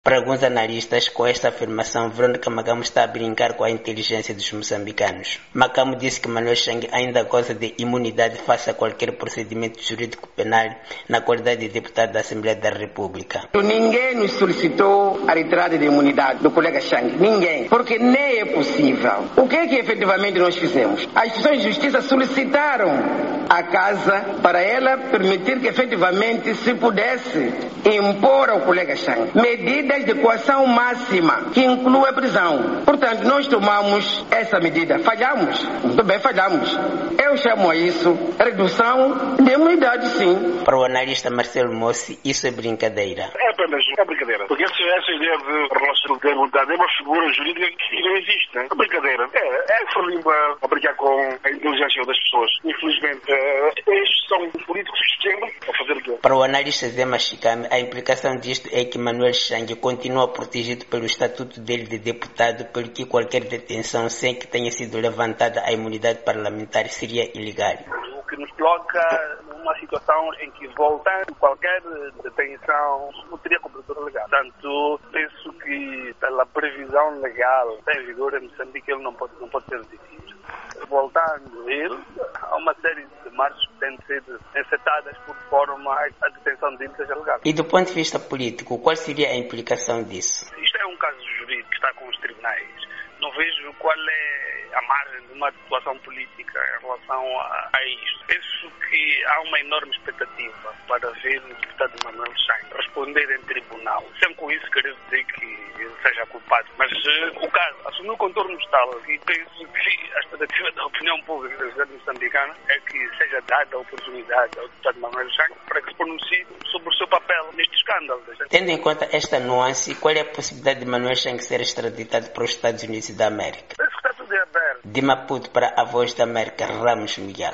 Para alguns analistas, com esta afirmação, Verônica Macamo está a brincar com a inteligência dos moçambicanos. Macamo disse que Manuel Chang ainda goza de imunidade face a qualquer procedimento jurídico penal na qualidade de deputado da Assembleia da República. Ninguém nos solicitou a retirada de imunidade do colega Chang. Ninguém. Porque nem é possível. O que é que efetivamente nós fizemos? As instituições de justiça solicitaram à casa para ela permitir que efetivamente se pudesse impor ao colega Chang medidas de coação máxima, que inclui a prisão. Portanto, nós tomamos essa medida. Falhamos. Muito bem, falhamos. Eu chamo a isso redução de imunidade, sim. Para o analista Marcelo Mossi, isso é brincadeira. É apenas uma brincadeira. Porque essa ideia de relação de imunidade é uma figura jurídica que não existe. É brincadeira. É Ferlimba a brincar com a inteligência das pessoas. Infelizmente, estes são os políticos que chegam a fazer o quê? Para o analista Zé Machicame, a implicação disto é que Manuel Chang continua protegido pelo estatuto dele de deputado, pelo que qualquer detenção sem que tenha sido levantada a imunidade parlamentar seria ilegal. O que nos coloca numa situação em que, voltando qualquer detenção, não teria cobertura legal. Portanto, penso que pela previsão legal em vigor em Moçambique ele não pode ser detido. Voltando ele, há uma série de marchas que têm sido encetadas por forma a detenção dele seja legal. E do ponto de vista político, qual seria a implicação disso? Isto é um caso jurídico que está com os tribunais. Não vejo qual é a margem de uma atuação política em relação a isto. Penso que há uma enorme expectativa para ver o deputado Manuel Chang responder em tribunal. Sem com isso querer dizer que ele seja culpado. Mas o caso assumiu contornos tal e penso que a expectativa da opinião pública da sociedade moçambicana é que seja dada a oportunidade ao deputado Manuel Chang para que se pronuncie sobre o seu papel neste escândalo. Tendo em conta esta nuance, qual é a possibilidade de Manuel Chang ser extraditado para os Estados Unidos da América? Penso que está tudo em aberto. De Maputo para a Voz da América, Ramos Miguel.